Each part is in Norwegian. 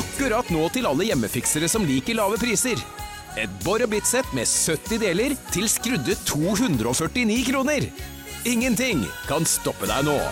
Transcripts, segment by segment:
Akkurat nå til alle hjemmefiksere som liker lave priser. Et Bor og Bit-sett med 70 deler til skrudde 249 kroner. Ingenting kan stoppe deg nå.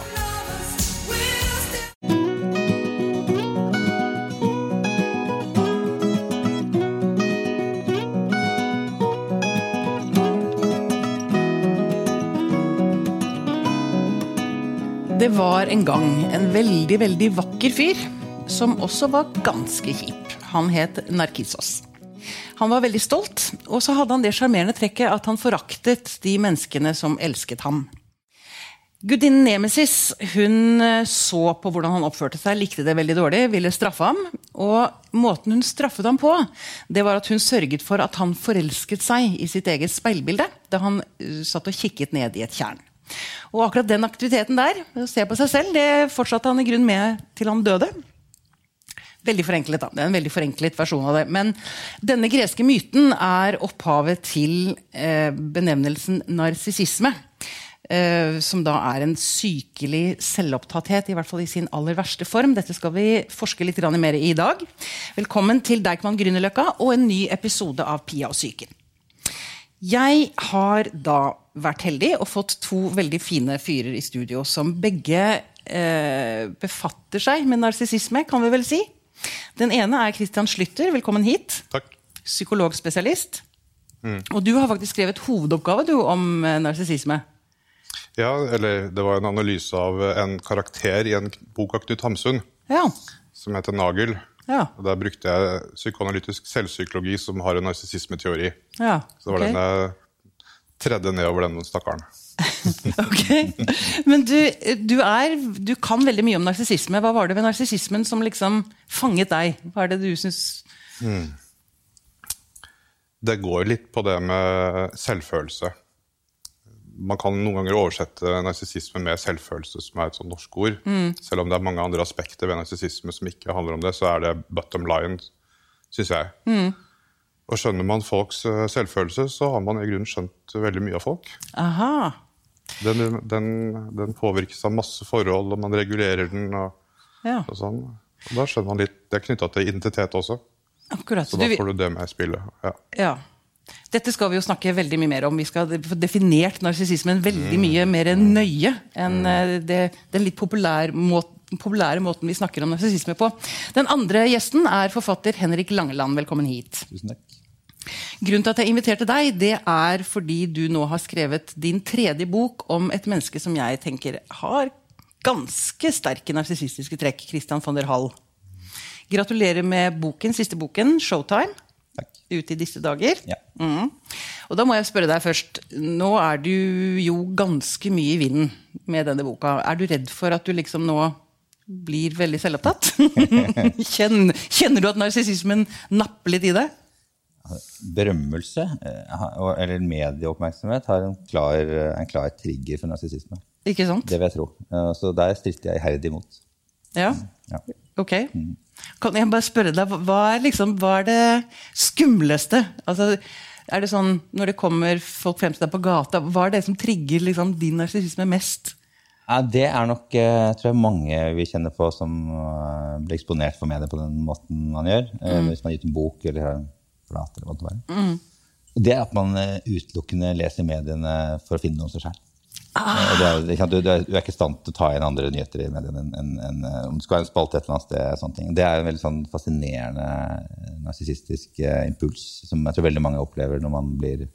Det var en gang en veldig, veldig vakker fyr, som også var ganske kjip. Han het Narkissos. Han var veldig stolt, og så hadde han det charmerende trekket at han foraktet de menneskene som elsket ham. Gudinnen Nemesis, hun så på hvordan han oppførte seg, likte det veldig dårlig, ville straffe ham, og måten hun straffet ham på, det var at hun sørget for at han forelsket seg i sitt eget speilbilde, da han satt og kikket ned i et tjern. Og akkurat den aktiviteten der, å se på seg selv, det fortsatte han i grunn med til han døde. Veldig forenklet da, det er en veldig forenklet versjon av det. Men denne greske myten er opphavet til benevnelsen narsissisme, som da er en sykelig selvopptatthet, i hvert fall i sin aller verste form. Dette skal vi forske litt mer i dag. Velkommen til Deichman Grünerløkka og en ny episode av Pia og Psyken. Jeg har da vært heldig og fått to veldig fine fyrer i studio som begge befatter seg med narsissisme, kan vi vel si. Den ene er Christian Schlytter, velkommen hit. Takk. Psykologspesialist. Og du har faktisk skrevet hovedoppgave du, om narsissisme. Ja, eller det var en analyse av en karakter i en bok av Knut Hamsun, Ja. som heter Nagel. Ja. Og der brukte jeg psykoanalytisk selvpsykologi som har en narsissismeteori. Ja, Så det var den jeg tredde nedover den stakkaren. Ok, men du kan veldig mye om narsissisme. Hva var det ved narsissismen som liksom fanget deg? Hva er det du synes? Det går litt på det med selvfølelse. Man kan noen ganger oversette narsissisme med selvfølelse, som er et sånt norsk ord. Selv om det er mange andre aspekter ved narsissisme som ikke handler om det, så er det bottom line, synes jeg. Og skjønner man folks selvfølelse, så har man i grunnen skjønt veldig mye av folk. Aha. Den påvirkes av masse forhold, og man regulerer den, og sånn. Og da skjønner man litt, det er knyttet til identitet også. Akkurat. Så da får du det med i spillet. Ja. Dette skal vi jo snakke veldig mye mer om. Vi skal få definert narsissismen veldig mye mer nøye enn den litt populære måten vi snakker om narsissisme på. Den andre gjesten er forfatter Henrik Langeland. Velkommen hit. Tusen takk. Grunnen til at jeg inviterte deg, det er fordi du nå har skrevet din tredje bok om et menneske som jeg tenker har ganske sterke narsissistiske trekk, Christian von der Hall. Gratulerer med boken, siste boken, Showtime. Ute i disse dager. Ja. Og da må jeg spørre deg først, nå er du jo ganske mye i vinden med denne boka. Er du redd for at du liksom nå blir veldig selvopptatt? Kjenner du at narsissismen napper litt i det? Berømmelse, eller medieoppmerksomhet, har en klar trigger for narsissisme. Ikke sant? Det vil jeg tro. Så der stritter jeg iherdig imot. Ja, ok. Kan jeg bare spørre deg, hva er det skumleste? Altså, er det sånn, når det kommer folk frem til deg på gata, hva er det som trigger liksom, din narsissisme mest? Ja, det er nok, tror jeg, mange vi kjenner på som blir eksponert for medier på den måten man gjør. Hvis man har gitt en bok eller har en plat eller hva det var. Og det er at man utelukkende leser mediene for å finne noe seg selv. Du er ikke i stand til å ta inn andre nyheter i mediene enn om du skal ha en spalte et eller annet sted. Sånne ting. Det er en veldig sånn fascinerende narsissistisk impuls som jeg tror veldig mange opplever når man blir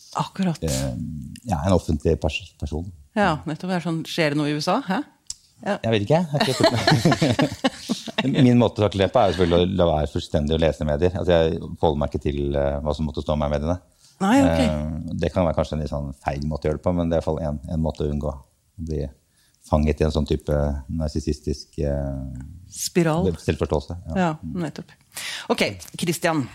en offentlig person. Ja, nettopp. Det er sånn, skjer det noe i USA? Hæ? Ja. Jeg vet ikke. Min måte å takle det på er selvfølgelig å la være fullstendig å lese medier. Altså jeg forholder meg ikke til hva som måtte stå med i mediene. Nei, okay. Det kan være kanskje en litt sånn feig måte å gjøre det på, men det er i hvert fall en måte å unngå å bli fanget i en sånn type narsissistisk spiral. Selvforståelse. Ja, nettopp. Ok, Christian.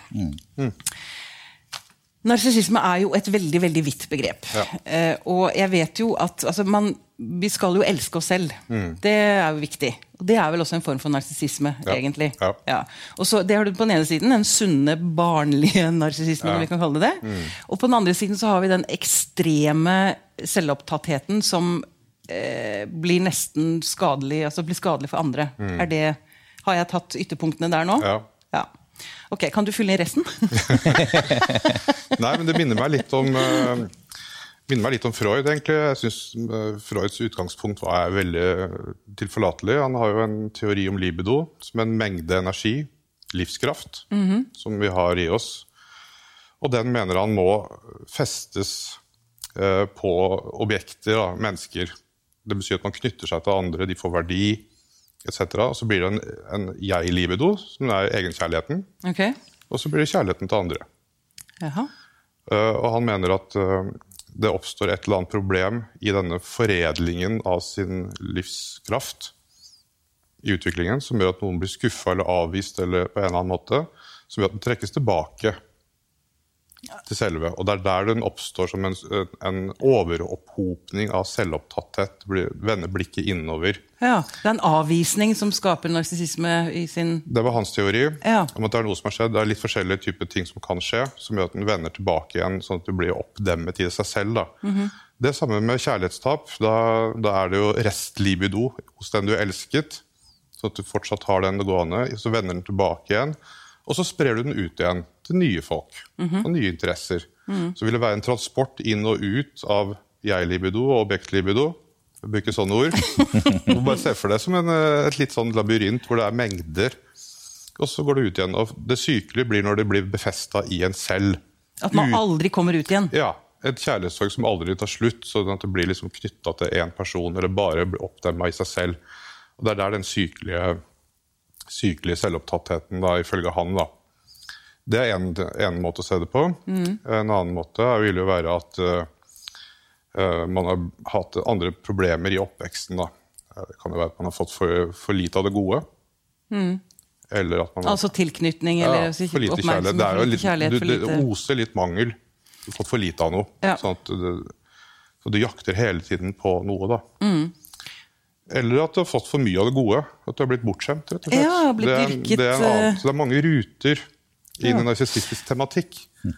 Narsissisme er jo et veldig, veldig vidt begrep. Ja. Og jeg vet jo at vi skal jo elske oss selv. Det er jo viktig. Og det er vel også en form for narsissisme, egentlig. Ja. Ja. Og så, det har du på den ene siden, den sunne, barnlige narsissismen, om vi kan kalle det det. Og på den andre siden så har vi den ekstreme selvopptattheten som blir nesten skadelig, altså blir skadelig for andre. Har jeg tatt ytterpunktene der nå? Ja. Ja. Ok, kan du fylle inn resten? Nei, men det minner meg litt om Freud, egentlig. Jeg synes Freuds utgangspunkt var veldig tilforlatelig. Han har jo en teori om libido, som en mengde energi, livskraft, som vi har i oss. Og den mener han må festes på objekter, da, mennesker. Det betyr at man knytter seg til andre, de får verdi, etc. Og så blir det en jeg-libido, som er egenkjærligheten. Okay. Og så blir det kjærligheten til andre. Jaha. Og han mener at det oppstår et eller annet problem i denne foredlingen av sin livskraft i utviklingen, som gjør at noen blir skuffet eller avvist eller på en eller annen måte, som gjør at den trekkes tilbake til selve. Og det er der den oppstår som en overopphopning av selvopptatthet, vender blikket innover. Ja, det er en avvisning som skaper narsissisme i sin... Det var hans teori, ja. Om at det er noe som har skjedd. Det er litt forskjellige typer ting som kan skje, som gjør at den vender tilbake igjen, sånn at du blir oppdemmet i seg selv. Da. Det samme med kjærlighetstap. Da er det jo restlibido hos den du elsket, sånn at du fortsatt har den gående, så vender den tilbake igjen, og så sprer du den ut igjen til nye folk og nye interesser. Så vil det være en transport inn og ut av jeg-libido og objektlibido. Jeg bruker sånne ord. Du må bare se for deg som et litt sånn labyrint hvor det er mengder. Og så går det ut igjen. Og det sykelige blir når det blir befestet i en selv. At man aldri kommer ut igjen? Ja, et kjærlighetssorg som aldri tar slutt, sånn at det blir liksom knyttet til en person, eller bare blir oppdemmet i seg selv. Og det er der den sykelige selvopptattheten, da, ifølge han, da. Det er en måte å se det på. En annen måte vil jo være at man har hatt andre problemer i oppveksten. Da. Det kan jo være at man har fått for lite av det gode. Eller at man har, altså tilknytning, eller for lite kjærlighet. Det er jo litt, det oser litt mangel. Du har fått for lite av noe. Ja. Sånn at så du jakter hele tiden på noe, da. Eller at du har fått for mye av det gode. At du har blitt bortskjemt, rett og slett. Ja, blitt dyrket. Det er en annen. Så det er mange ruter inn i narsissistisk tematikk.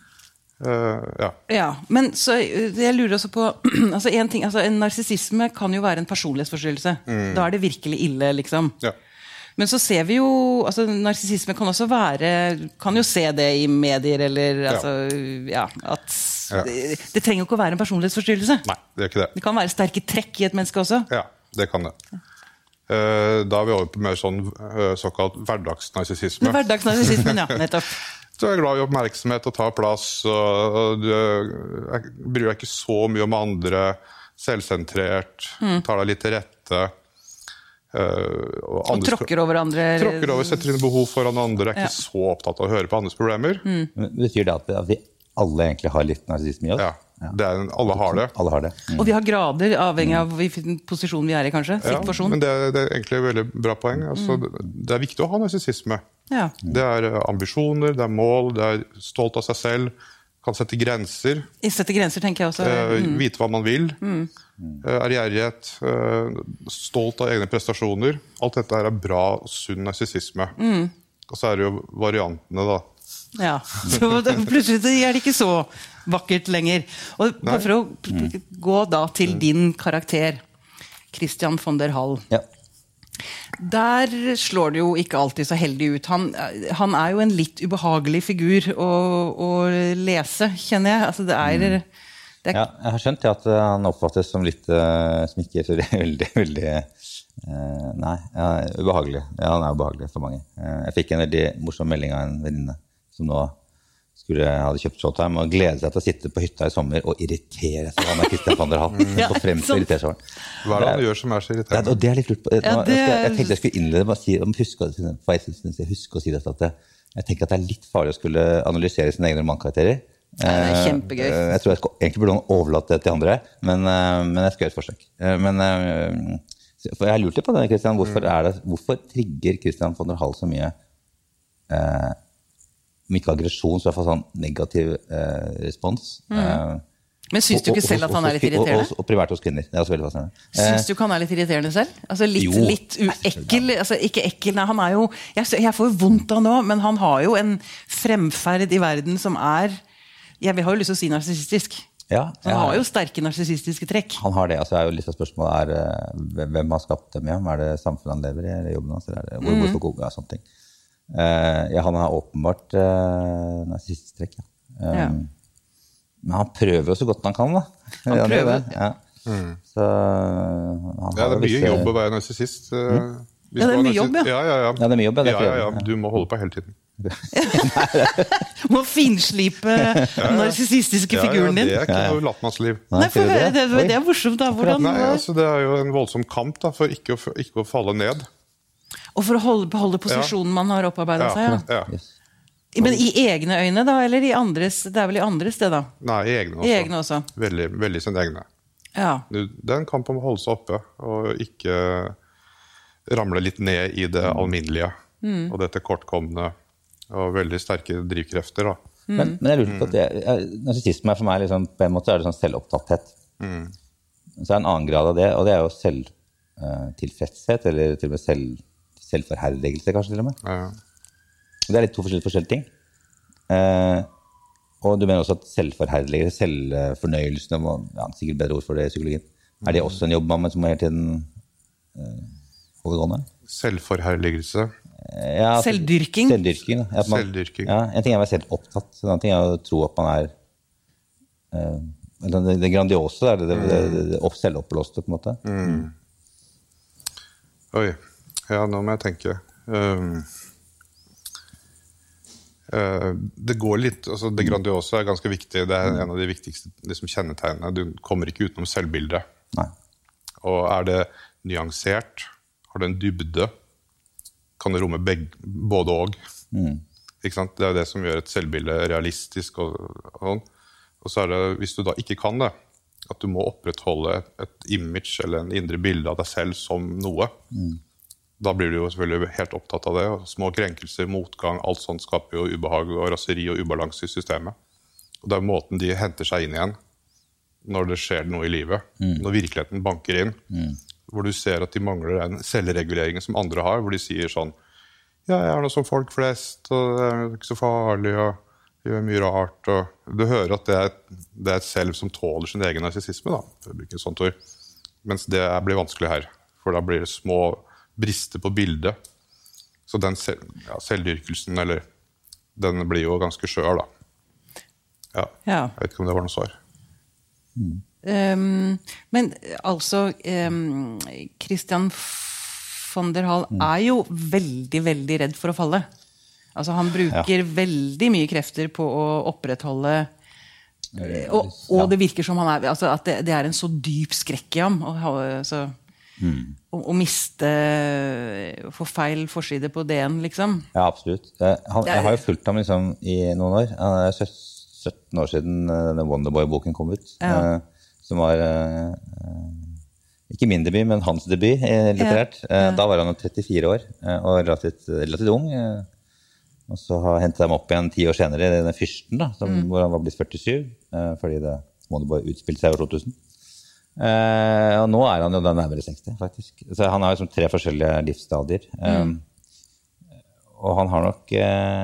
Ja, men så jeg lurer også på altså en narsissisme kan jo være en personlighetsforstyrrelse. Da er det virkelig ille, liksom. Ja. Men så ser vi jo, altså narsissisme kan også kan jo se det i medier, eller det trenger jo ikke å være en personlighetsforstyrrelse. Nei, det er ikke det. Det kan være sterke trekk i et menneske også. Ja, det kan det. Da er vi over på mer sånn såkalt hverdagsnarsissisme. Hverdagsnarsissismen, ja, nettopp. Du er glad i oppmerksomhet og tar plass, og du bryr deg ikke så mye om andre, selvsentrert, tar deg litt til rette. Og tråkker over andre. Tråkker over, setter inn behov foran andre, er ikke så opptatt av å høre på andres problemer. Betyr det at vi alle egentlig har litt narsissisme i oss? Ja. Alle har det. Alle har det. Og vi har grader, avhengig av hvilken posisjon vi er i, kanskje. Ja, men det er egentlig et veldig bra poeng. Altså, det er viktig å ha narsissisme. Ja. Det er ambisjoner, det er mål, det er stolt av seg selv, kan sette grenser. Sette grenser, tenker jeg også. Vite hva man vil. Ærgjerrighet, stolt av egne prestasjoner. Alt dette er bra og sunn narsissisme. Og så er det jo variantene, da. Ja, så plutselig er det ikke så vakkert lenger. Og bare for å gå da til din karakter, Christian von der Hall. Ja. Der slår det jo ikke alltid så heldig ut. Han er jo en litt ubehagelig figur å lese, kjenner jeg. Altså det er ja, jeg har skjønt at han oppfattes som litt som ikke er så veldig ubehagelig. Ja, han er ubehagelig for mange. Jeg fikk en veldig morsom melding av en venninne som nå hadde kjøpt Showtime og glede seg til å sitte på hytta i sommer og irritere seg av Christian von der Hall. Og frem til å irritere seg. Hva er det han gjør som er så irriterende? Og det er litt lurt på. Jeg tenkte jeg skulle innlede med å si, huske å si det, at jeg tenker at det er litt farlig å skulle analysere sine egne romankarakterer. Det er kjempegøy. Jeg tror jeg egentlig burde overlate det til andre, men jeg skal gjøre et forsøk. For jeg har lurt litt på det, Christian. Hvorfor trigger Christian von der Hall så mye om ikke aggresjon, så i hvert fall sånn negativ respons. Men synes du ikke selv at han er litt irriterende? Og privært hos kvinner. Det er også veldig fascinerende. Synes du ikke han er litt irriterende selv? Altså litt uekkel, altså ikke ekkel, nei, han er jo, jeg får jo vondt av nå, men han har jo en fremferd i verden som er, jeg har jo lyst til å si narsissistisk. Ja, han har jo sterke narsissistiske trekk. Han har det, altså er jo litt av spørsmålet hvem har skapt dem, ja? Er det samfunnet han lever i, eller jobben hans, eller er det hvorfor god, ja, sånne ting. Ja, han har åpenbart narsissisttrekk, ja. Men han prøver jo så godt han kan, da. Han prøver. Ja. Så han det er mye jobb å være narsissist. Ja, det er mye jobb, ja. Ja, det er mye jobb, ja. Ja. Du må holde på hele tiden. Må finslipe den narsissistiske figuren din. Det er ikke noe latmannsliv. Nei, for det er morsomt da. Hvordan Nei, altså, det er jo en voldsom kamp da, for ikke å falle ned. Og for å beholde posisjonen man har opparbeidet seg, ja. Ja. Men i egne øyne da, eller i andres, det er vel i andres det da? Nei, i egne også. Veldig, veldig sine egne. Ja. Det er en kamp om å holde seg oppe, og ikke ramle litt ned i det alminnelige. Og dette kortkommende, og veldig sterke drivkrefter da. Men jeg lurer på at narsissisme for meg liksom, på en måte er det sånn selvopptatthet. Så er det en annen grad av det, og det er jo selvtilfredshet, eller til og med selvforherligelse kanskje til og med. Ja. Det er litt to forskjellige ting. Og du mener også at selvforherligelse, selvfornøyelsen, sikkert bedre ord for det i psykologien, er det også en jobb man som må hele tiden overgående? Selvforherligelse. Ja, selvdyrking. Selvdyrking. Selvdyrking. Ja, en ting er å være selv opptatt, en annen ting er å tro at man er det grandiose, det selvoppblåste på en måte. Oi, ja, nå må jeg tenke. Det går litt, altså det grandiose er ganske viktig, det er en av de viktigste liksom kjennetegnene, du kommer ikke utenom selvbildet. Nei. Og er det nyansert, har det en dybde, kan det romme både og. Ikke sant? Det er det som gjør et selvbilde realistisk og sånn. Og så er det, hvis du da ikke kan det, at du må opprettholde et image eller en indre bilde av deg selv som noe, da blir du jo selvfølgelig helt opptatt av det. Og små krenkelser, motgang, alt sånt skaper jo ubehag og raseri og ubalanse i systemet. Og det er måten de henter seg inn igjen når det skjer noe i livet. Når virkeligheten banker inn. Hvor du ser at de mangler den selvreguleringen som andre har, hvor de sier sånn, ja, jeg er noe som folk flest, og det er ikke så farlig, og gjør mye rart, og du hører at det er et selv som tåler sin egen narsissisme, da, for å bruke et sånt ord. Mens det blir vanskelig her, for da blir det små brister på bildet. Så den selvdyrkelsen, eller den blir jo ganske skjør, da. Ja, jeg vet ikke om det var noe svar. Men altså Christian von der Hall er jo veldig, veldig redd for å falle. Altså han bruker veldig mye krefter på å opprettholde og det virker som han er altså at det er en så dyp skrekk i ham å miste få feil forside på DN liksom. Ja, absolutt. Jeg har jo fulgt ham liksom i noen år. Han er 17 år siden denne Wonderboy-boken kom ut. Som var ikke min debut, men hans debut litterært. Da var han 34 år og relativt ung. Og så hentet jeg ham opp igjen 10 år senere i denne fyrsten, da, hvor han var blitt 47, fordi Wonderboy utspilte seg over 2000. Og nå er han jo da nærmere 60, faktisk. Så han har liksom 3 forskjellige livsstadier. Og han har nok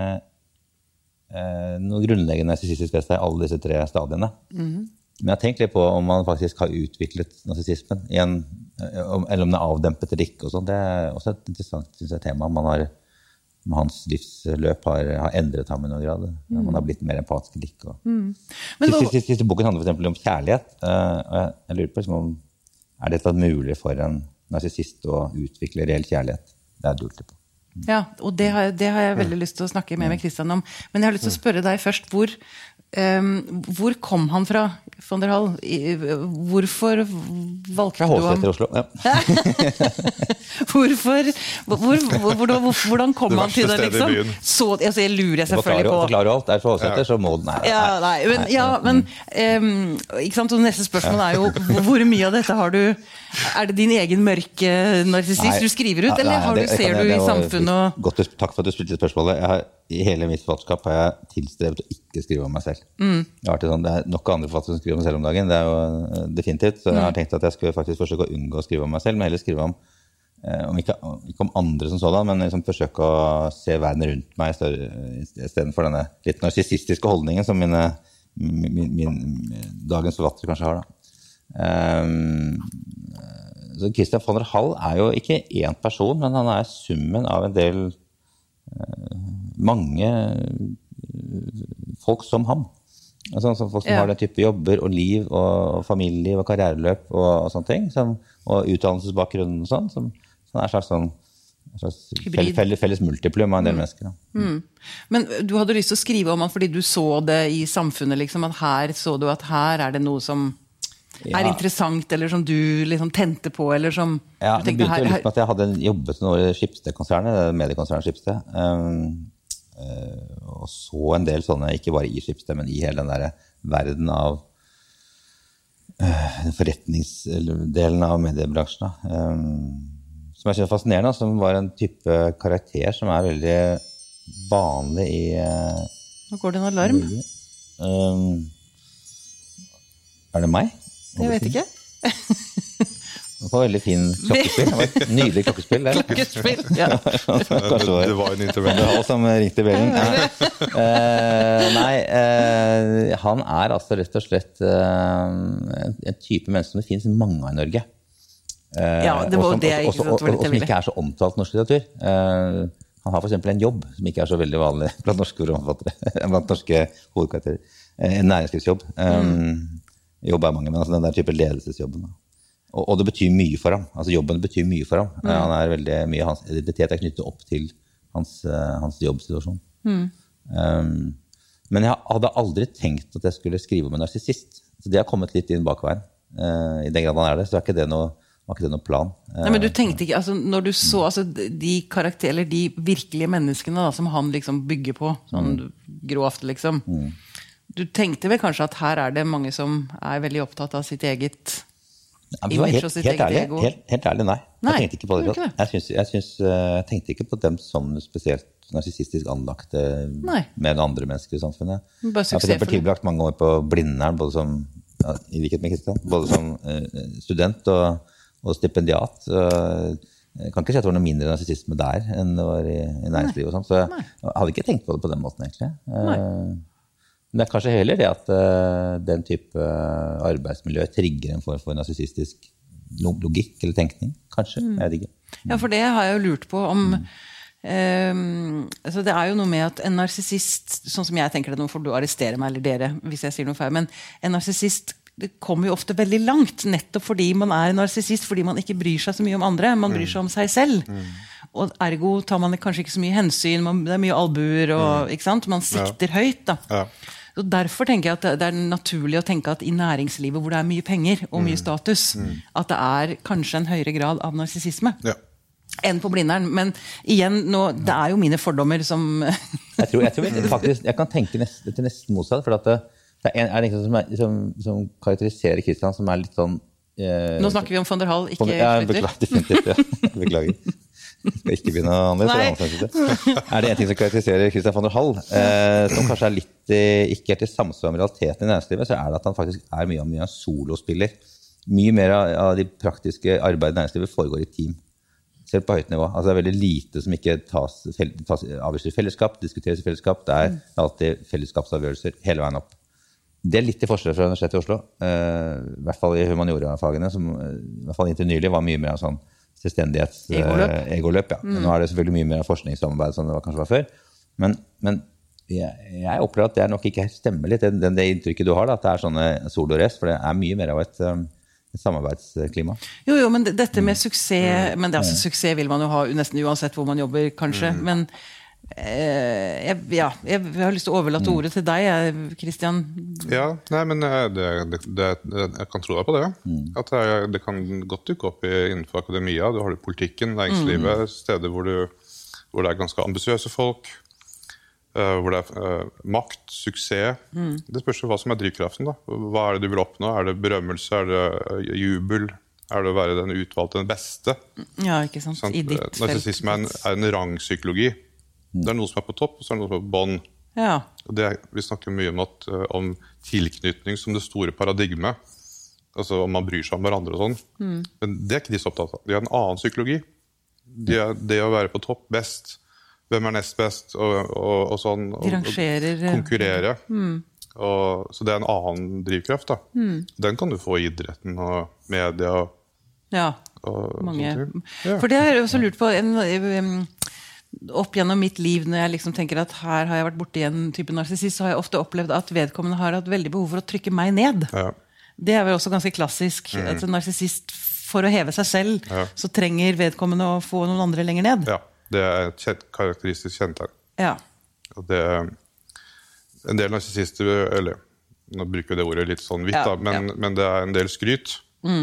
noe grunnleggende narsissistisk ved seg i alle disse 3 stadiene. Men jeg tenker litt på om man faktisk har utviklet narsissismen igjen, eller om det er avdempet eller ikke. Og sånt. Det er også et interessant synes jeg, tema. Man har, med hans livsløp har endret ham i noen grad. Man har blitt mer empatisk eller ikke. Siste boken handler for eksempel om kjærlighet. Og jeg lurer på om er dette mulig for en narsissist å utvikle reell kjærlighet? Det er lurt på. Ja, og det har jeg veldig lyst til å snakke med Christian om. Men jeg har lyst til å spørre deg først, hvor kom han fra, von der Hall? Hvorfor valgte du ham? Fra Oslo, ja. Hvordan kom han til det, liksom? Så, altså, jeg lurer selvfølgelig på... Forklarer alt, er fra Åseter, så må den her. Men ikke sant, og neste spørsmål er jo, hvor mye av dette har du... Er det din egen mørke narsissist du skriver ut, eller ser du i samfunnet og... Takk for at du stilte spørsmålet. I hele mitt forfatterskap har jeg tilstrevet å ikke skrive om meg selv. Det er nok andre forfattere som skriver om meg selv om dagen, det er jo definitivt. Så jeg har tenkt at jeg skulle faktisk forsøke å unngå å skrive om meg selv, men heller skrive om ikke om andre som sådan, men liksom forsøke å se verden rundt meg i stedet for denne litt narsissistiske holdningen som min dagens forfattere kanskje har. Så Christian von der Hall er jo ikke én person, men han er summen av en del mange folk som ham. Altså, folk som har den type jobber og liv og familieliv og karriereløp og sånne ting, og utdannelsesbakgrunnen og sånn, som er slags felles multiplum av en del mennesker. Men du hadde lyst til å skrive om han fordi du så det i samfunnet, liksom, at her så du at her er det noe som er interessant, eller som du liksom tente på, eller som ja, du tenkte, det begynte jo litt med at jeg hadde jobbet noe i Schibsted-konsernet, mediekonsernet Schibsted, og så en del sånne, ikke bare i Schibsted, men i hele den der verden av forretningsdelen av mediebransjen, som jeg synes er fascinerende, som var en type karakter som er veldig vanlig i Nå går det en alarm. Er det meg? Jeg vet ikke. Det var veldig fin klokkespill. Det var et nydelig klokkespill. Klokkespill, ja. Det var en intervju. Som ringte bjellen. Han er altså rett og slett en type menneske som det finnes mange av i Norge. Ja, det var det jeg ikke sant, og som ikke er så omtalt norsk litteratur. Han har for eksempel en jobb som ikke er så veldig vanlig blant norske blant norske hovedkarakterer. En næringslivsjobb. Jobb er mange, men altså den der type ledelsesjobben. Og det betyr mye for ham. Altså jobben betyr mye for ham. Han er veldig mye, hans identitet er knyttet opp til hans jobbsituasjon. Men jeg hadde aldri tenkt at jeg skulle skrive om en narsissist. Så det har kommet litt inn bakveien. I den grad han er det, så var ikke det noe plan. Nei, men du tenkte ikke, altså når du så altså, de karakterer, eller de virkelige menneskene da, som han liksom bygger på, sånn grovt liksom. Du tenkte vel kanskje at her er det mange som er veldig opptatt av sitt eget image og sitt eget ego? Helt ærlig, nei. Jeg tenkte ikke på det. Jeg tenkte ikke på dem som spesielt narsissistisk anlagte med andre mennesker i samfunnet. Jeg har for eksempel tilbrakt mange år på Blindern, både som, i likhet med Kristian, både som student og stipendiat. Jeg kan ikke si at det var noe mindre narsissisme der enn det var i næringslivet og sånt, så jeg hadde ikke tenkt på det på den måten egentlig. Men det er kanskje heller det at den type arbeidsmiljø trigger en form for narsissistisk logikk eller tenkning, kanskje, jeg vet ikke. Ja, for det har jeg jo lurt på om altså det er jo noe med at en narsissist, sånn som jeg tenker det nå, for du arresterer meg eller dere hvis jeg sier noe feil, men en narsissist det kommer jo ofte veldig langt, nettopp fordi man er en narsissist, fordi man ikke bryr seg så mye om andre, man bryr seg om seg selv. Og ergo tar man kanskje ikke så mye hensyn, det er mye albuer, og, ikke sant? Man sikter høyt. Da. Ja. Og derfor tenker jeg at det er naturlig å tenke at i næringslivet, hvor det er mye penger og mye status, at det er kanskje en høyere grad av narsissisme. Ja. Enn på Blindern. Men igjen, det er jo mine fordommer som... jeg tror faktisk, jeg kan tenke til nesten motsatt, for at det er en som karakteriserer Kristian som er litt sånn... Nå snakker vi om von der Hall, ikke Flytter. Definitivt, beklager. Jeg skal ikke begynne annerledes. Er det en ting som karakteriserer Kristian von der Hall, som kanskje er litt ikke helt i samsvar med realiteten i næringslivet, så er det at han faktisk er mye av solospiller. Mye mer av de praktiske arbeidene i næringslivet foregår i team. Selv på høyt nivå. Altså det er veldig lite som ikke tas avgjørelser i fellesskap, diskuteres i fellesskap. Det er alltid fellesskapsavgjørelser hele veien opp. Det er litt i forskjell fra Universitetet i Oslo, i hvert fall i humaniora-fagene, som i hvert fall inntil nylig var mye mer av sånn selvstendighets-egoløp. Ja. Nå er det selvfølgelig mye mer av forskningssamarbeid som det kanskje var før, men jeg opplever at det nok ikke stemmer litt, det inntrykket du har, da, at det er sånne solo-race, for det er mye mer av et samarbeidsklima. Jo, men dette med suksess, men det, altså, suksess vil man jo ha nesten uansett hvor man jobber, kanskje, men jeg har lyst til å overlate ordet til deg, Kristian. Ja, nei, men jeg kan tro deg på det. At det kan godt dukke opp innenfor akademia. Du har det politikken, næringslivet, steder hvor det er ganske ambisiøse folk, hvor det er makt, suksess. Det spørs hva som er drivkraften. Da. Hva er det du vil oppnå? Er det berømmelse? Er det jubel? Er det å være den utvalgte, den beste? Ja, ikke sant? I ditt felt. Narsissisme er en rangpsykologi. Det er noe som er på topp, og så er det noe som er på bånd. Ja. Vi snakker mye om tilknytning som det store paradigmet. Altså om man bryr seg om hverandre og sånn. Men det er ikke de så opptatt av. De har en annen psykologi. Det å være på topp, best. Hvem er nest best? Og sånn. De rangerer. Og konkurrere. Så det er en annen drivkraft. Da. Den kan du få i idretten og media. Ja, mange. Ja. For det har jeg også lurt på opp gjennom mitt liv, når jeg liksom tenker at her har jeg vært borte i en type narsissist, så har jeg ofte opplevd at vedkommende har hatt veldig behov for å trykke meg ned. Ja. Det vel også ganske klassisk. At en narsissist, for å heve seg selv, så trenger vedkommende å få noen andre lenger ned. Ja, det et karakteristisk kjennetegn. Ja. Og det en del narsissister, eller nå bruker vi det ordet litt sånn vidt, men det en del skryt.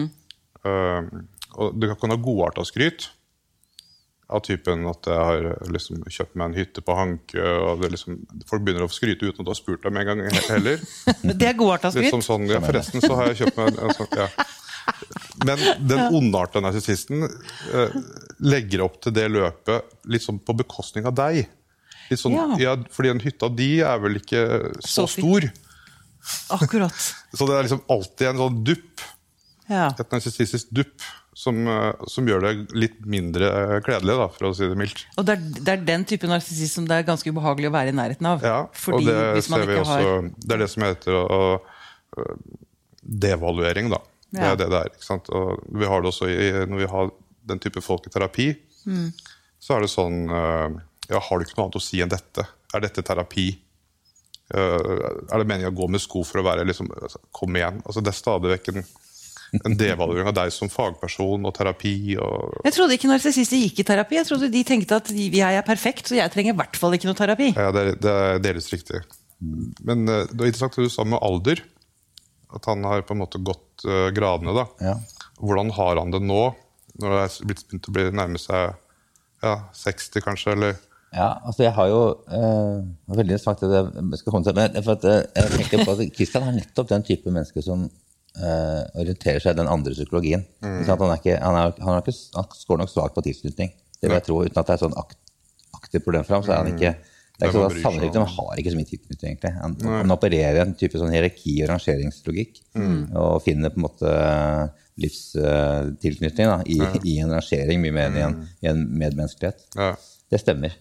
Og du kan ha godartet skryt, av typen at jeg har liksom kjøpt meg en hytte på Hanke, og det liksom, folk begynner å skryte uten at du har spurt dem en gang heller. Det godartet skryt? Liksom sånn, ja, forresten så har jeg kjøpt meg en sånn, ja. Men den ondartede narsissisten legger opp til det løpet litt sånn på bekostning av deg. Litt sånn, fordi en hytta di vel ikke så stor. Akkurat. Så det liksom alltid en sånn dupp, et narsissistisk dupp, som gjør det litt mindre kledelig, da, for å si det mildt. Og det den type narsissist som det ganske ubehagelig å være i nærheten av. Ja, fordi, og det hvis man ser vi ikke også, har... det det som heter devaluering, da. Det det der, ikke sant? Og vi har det også når vi har den type folk i terapi, så det sånn, har du ikke noe annet å si enn dette? Dette terapi? Det meningen å gå med sko for å være liksom, kom igjen? Altså, det stadig vekk en devaluering av deg som fagperson og terapi. Og... Jeg trodde ikke narsissister gikk i terapi. Jeg trodde de tenkte at jeg perfekt, så jeg trenger i hvert fall ikke noe terapi. Ja, det delvis riktig. Men det var interessant at du sa med alder, at han har på en måte gått gradene, da. Ja. Hvordan har han det nå, når det begynt å bli nærme seg 60 kanskje, eller... Ja, altså jeg har jo veldig sagt at jeg skal komme til, men for at jeg tenker på at Christian er nettopp den type menneske som orienterer seg den andre psykologien. Han skår nok svagt på tilknytning. Det vil jeg tro, uten at det sånn aktivt problem frem, så han ikke... Det ikke sånn at sammenlignet, man har ikke så mye tilknytning, egentlig. Han opererer en type sånn hierarki- og rangeringslogikk, og finner på en måte livstilknytning da, i en rangering, mye mer enn i en medmenneskelighet. Ja. Det stemmer.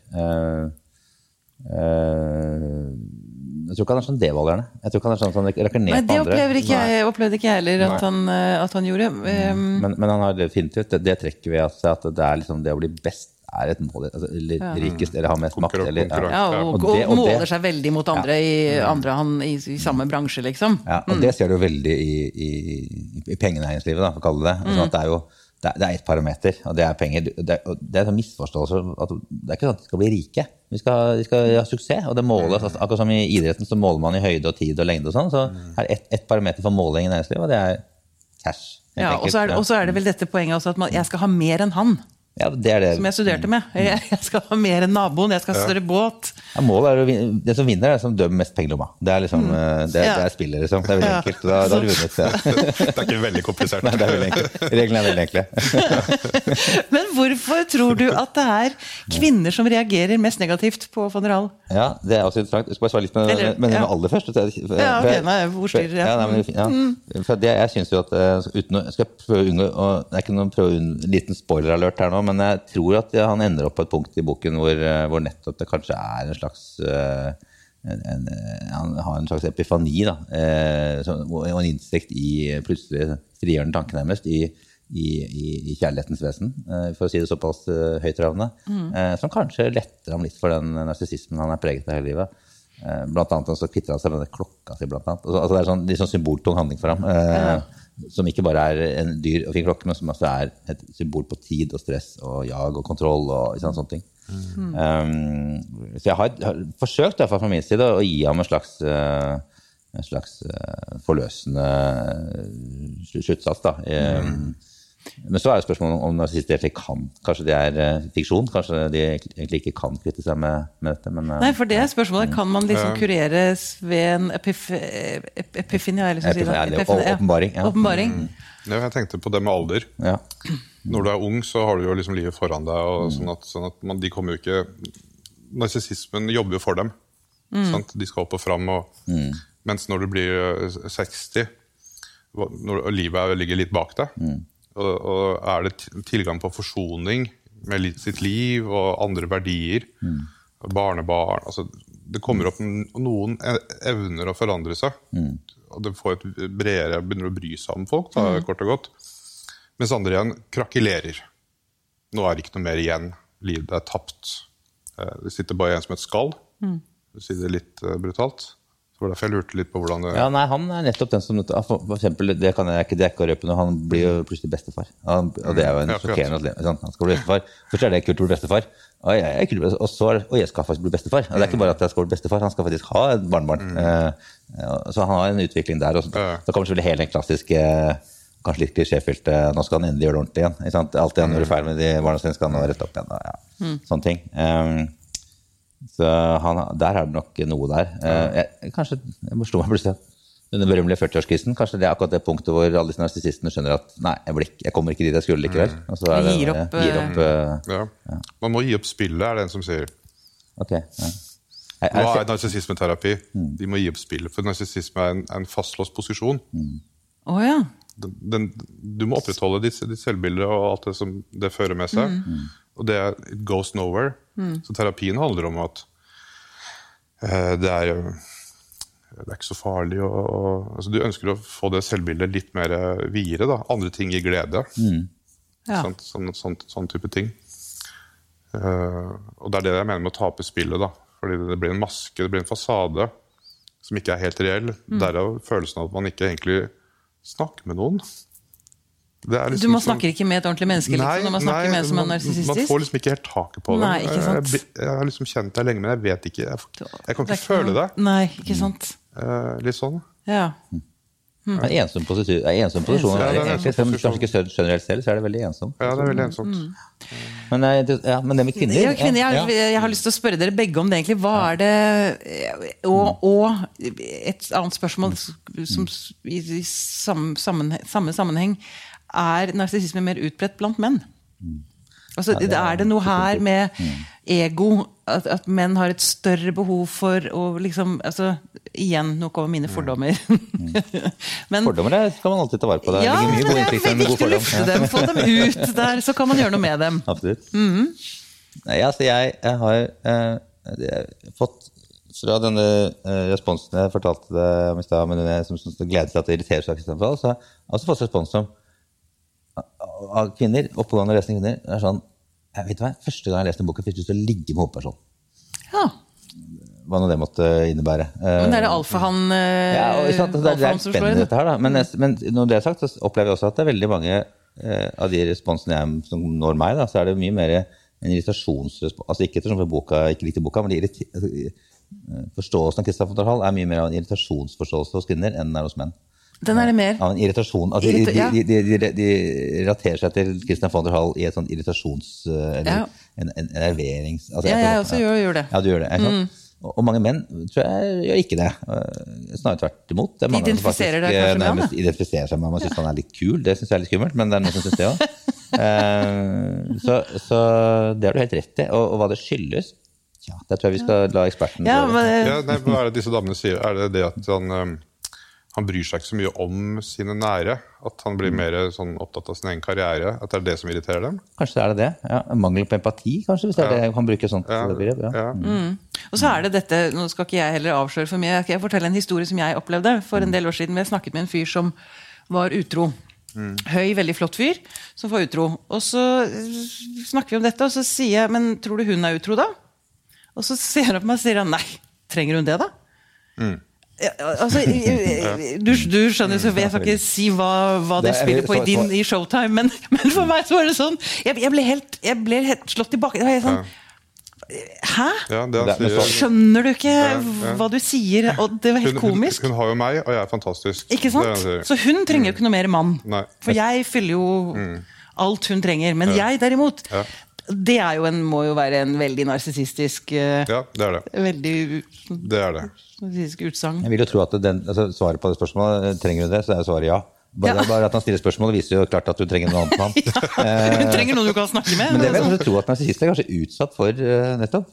Jeg tror ikke han sånn devaluerende. Jeg tror ikke han sånn at han rekker ned på andre. Det opplevde ikke jeg heller at han gjorde. Men han har definitivt, det trekker ved at det liksom det å bli best et mål, eller rikest, eller har mest makt. Og måler seg veldig mot andre i samme bransje, liksom. Ja, og det ser du veldig i pengenæringslivet, da, for å kalle det. Sånn at det et parameter, og det penger. Det en misforståelse at det ikke sånn at de skal bli rike. Vi skal ha suksess, og det måles, akkurat som i idretten så måler man i høyde og tid og lengde og sånn, så et parameter for måling i næringslivet, og det cash. Ja, og så det vel dette poenget også, at jeg skal ha mer enn han. Ja, det det. Som jeg studerte med. Jeg skal ha mer enn naboen, jeg skal ha større båt. Ja, målet det som vinner som dømmer mest penger lomma. Det liksom, det spiller liksom. Det veldig enkelt. Da har du vunnet. Det ikke veldig komplisert. Nei, det veldig enkelt. Reglene veldig enkle. Men hvorfor tror du at det kvinner som reagerer mest negativt på von Rahl? Ja, det også interessant. Jeg skal bare svare litt med aller først. Ja, ok, nei, hvor styrer jeg? For jeg synes jo at, jeg skal prøve å unngå, og det ikke noen liten spoiler-alert her nå, men jeg tror at han ender opp på et punkt i boken hvor nettopp det kanskje en slags han har en slags epifani da, og en innsikt i plutselig frigjørende tanken nærmest i kjærlighetens vesen, for å si det såpass høytravende, som kanskje letter ham litt for den narsissismen han preget av hele livet. Blant annet så kvitter han seg med klokka si, blant annet. Altså, det sånn, litt sånn symboltung handling for ham. Som ikke bare en dyr og fin klokke, men som også et symbol på tid og stress og jag og kontroll og sånne ting. Så jeg har forsøkt, i hvert fall fra min side, å gi ham en slags forløsende sluttsats da. Men så det spørsmålet om narsissister egentlig kan. Kanskje det fiksjon, kanskje de egentlig ikke kan kvitte seg med dette. Men, nei, for det spørsmålet, kan man liksom kureres ved en epifani, åpenbaring. Åpenbaring. Ja, jeg tenkte på det med alder. Ja. Når du ung, så har du jo liksom livet foran deg, og sånn at de kommer jo ikke... Narsissismen jobber jo for dem. Sant? De skal opp og frem, mens når du blir 60, når livet ligger litt bak deg, og det tilgang på forsoning med sitt liv og andre verdier, barnebarn, altså det kommer opp noen evner å forandre seg, og det får et bredere, begynner å bry seg om folk, da, kort og godt, mens andre igjen krakkelerer. Nå det ikke noe mer igjen, livet tapt. Det sitter bare en som et skall. Du sier det litt brutalt. Så var det derfor jeg lurte litt på hvordan det... Ja, nei, han nettopp den som, for eksempel, det kan jeg ikke dekke å røpe nå, han blir jo plutselig bestefar. Og det jo en sjokkerende, han skal bli bestefar. Først det kult å bli bestefar, og så jeg skal faktisk bli bestefar. Og det ikke bare at jeg skal bli bestefar, han skal faktisk ha et barnebarn. Så han har en utvikling der, og så kommer selvfølgelig hele den klassiske, kanskje litt klisjéfylte, nå skal han endelig gjøre det ordentlig igjen. Ikke sant? Alt det han gjorde feil med de barna sine skal han nå rette opp igjen. Og, sånne ting. Så der det nok noe der. Kanskje, jeg må slå meg plutselig, denne berømmelige 40-årskrisen, kanskje det akkurat det punktet hvor alle disse narsissistene skjønner at nei, jeg kommer ikke dit jeg skulle likevel. Og så det, gir opp. Ja. Man må gi opp spillet, det en som sier. Ok, ja. Hva narsissismeterapi? De må gi opp spillet, for narsissisme en fastlåst posisjon. Ja. Du må opprettholde ditt selvbilde og alt det som det fører med seg. Og det it goes nowhere. Så terapien handler om at det ikke så farlig. Altså du ønsker å få det selvbildet litt mer videre. Da. Andre ting gir glede. Sånn type ting. Og det det jeg mener med å tape spillet. Da. Fordi det blir en maske, det blir en fasade som ikke helt reell. Derav følelsen av at man ikke egentlig snakker med noen. Liksom man snakker ikke med et ordentlig menneske når man snakker med som narsissistisk? Man får liksom ikke helt taket på det. Nei, ikke sant? Jeg har liksom kjent deg lenge, men jeg vet ikke. Jeg kan ikke føle det. Nei, ikke sant? Litt sånn. Ja. Ensom posisjon. Egentlig, kanskje ikke generelt selv, så det veldig ensom. Ja, det veldig ensomt. Men det med kvinner... Jeg har lyst til å spørre dere begge om det egentlig. Hva det... Og et annet spørsmål som i samme sammenheng narsissisme mer utbredt blant menn? Altså, det noe her med ego, at menn har et større behov for å liksom, altså, igjen, nå kommer mine fordommer. Men, fordommer skal man alltid ta vare på. Det ligger mye god innsikt med god fordom. Dem, få dem ut der, så kan man gjøre noe med dem. Absolutt. Nei, altså, jeg har fått fra denne responsen jeg fortalte det om i sted, men som gleder seg at det irriterer seg, så har jeg også fått respons av kvinner, oppegående lesende kvinner, sånn, jeg vet hva, første gang jeg leste en bok, jeg fikk lyst til å ligge med hovedpersonen. Ja. Hva nå det måtte innebære. Men det det alfahan det spennende dette her, da. Men når det sagt, så opplever jeg også at det veldig mange av de responsene som når meg, da, så det mye mer en irritasjonsrespons, altså ikke etter sånn for boka, ikke likte boka, men forståelsen av Christian von der Hall mye mer av en irritasjonsforståelse hos kvinner enn hos menn. Den det mer? Av en irritasjon. Altså, de relaterer seg til Christian von der Hall i et sånn eller en nerverings... Altså, jeg også gjør det. Ja, du gjør det. Og mange menn tror jeg gjør ikke det. Snarere tvert imot. Det mange identifiserer deg kanskje med han? Identifiserer seg med han. Man synes han litt kul. Det synes jeg litt skummelt, men det noen som synes det også. Så det har du helt rett i. Og hva det skyldes, det tror jeg vi skal la eksperten... Hva det disse damene sier? Det at han bryr seg ikke så mye om sine nære, at han blir mer sånn opptatt av sin egen karriere, at det det som irriterer dem? Kanskje det. Mangel på empati, kanskje, hvis det det han bruker sånt. Og så det dette, nå skal ikke jeg heller avsløre for mye, jeg fortelle en historie som jeg opplevde for en del år siden, jeg snakket med en fyr som var utro. Høy, veldig flott fyr, som var utro. Og så snakker vi om dette, og så sier jeg, men tror du hun utro da? Og så ser han på meg og sier, nei, trenger hun det da? Altså, du skjønner, så jeg skal ikke si hva det spiller på i Showtime, men for meg så var det sånn, jeg ble helt slått tilbake, det var helt sånn, hæ? Skjønner du ikke hva du sier? Og det var helt komisk. Hun har jo meg, og jeg fantastisk. Ikke sant? Så hun trenger jo ikke noe mer mann. For jeg fyller jo alt hun trenger, men jeg derimot... Det må jo være en veldig narsissistisk det det. Veldig narsissistisk utsagn. Jeg vil jo tro at svaret på det spørsmålet, trenger du det, så svaret ja. Bare at han stiller spørsmålet viser jo klart at du trenger noe annet mann. Hun trenger noen du kan snakke med. Men det vil jeg tro at narsissister kanskje utsatt for nettopp.